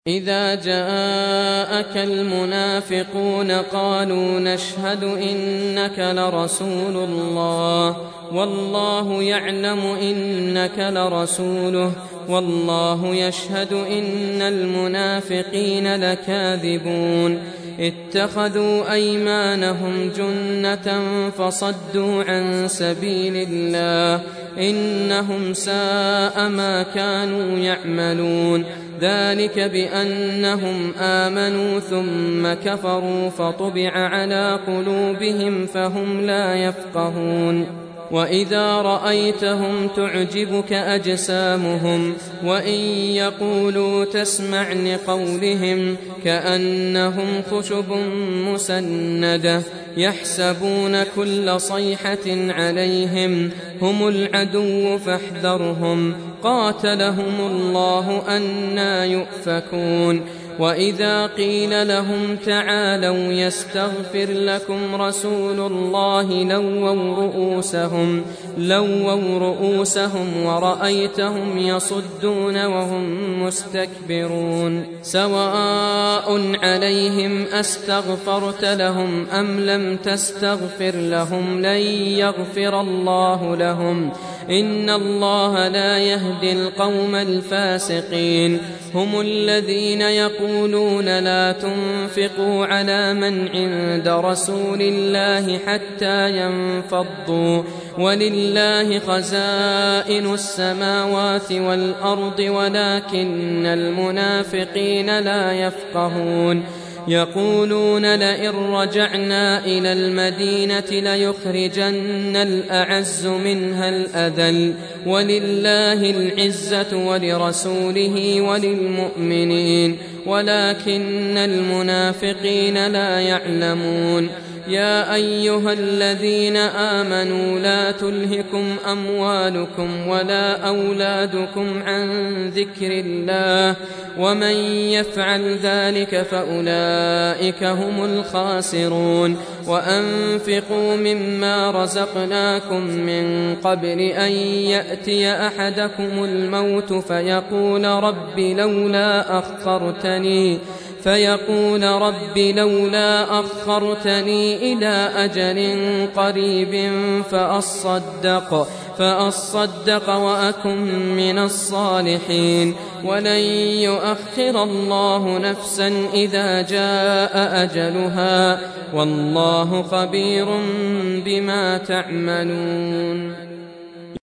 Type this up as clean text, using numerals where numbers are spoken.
إذا جاءك المنافقون قالوا نشهد إنك لرسول الله والله يعلم إنك لرسوله والله يشهد إن المنافقين لكاذبون اتخذوا أيمانهم جنة فصدوا عن سبيل الله إنهم ساء ما كانوا يعملون ذلك بأنهم آمنوا ثم كفروا فطبع على قلوبهم فهم لا يفقهون وإذا رأيتهم تعجبك أجسامهم وإن يقولوا تسمع لقولهم كأنهم خشب مسندة يحسبون كل صيحة عليهم هم العدو فاحذرهم قاتلهم الله أنى يؤفكون وإذا قيل لهم تعالوا يستغفر لكم رسول الله لووا رؤوسهم ورأيتهم يصدون وهم مستكبرون سواء عليهم أستغفرت لهم أم لم تستغفر لهم لن يغفر الله لهم إن الله لا يهدي القوم الفاسقين هم الذين يقولون لا تنفقوا على من عند رسول الله حتى ينفضوا ولله خزائن السماوات والأرض ولكن المنافقين لا يفقهون يقولون لئن رجعنا إلى المدينة ليخرجن الأعز منها الأذل ولله العزة ولرسوله وللمؤمنين ولكن المنافقين لا يعلمون يا أيها الذين آمنوا لا تلهكم أموالكم ولا أولادكم عن ذكر الله ومن يفعل ذلك فأولئك هم الخاسرون وأنفقوا مما رزقناكم من قبل أن يأتي أحدكم الموت فيقول رب لولا أخرتني إلى أجل قريب فأصدق وأكن من الصالحين ولن يؤخر الله نفسا إذا جاء أجلها والله خبير بما تعملون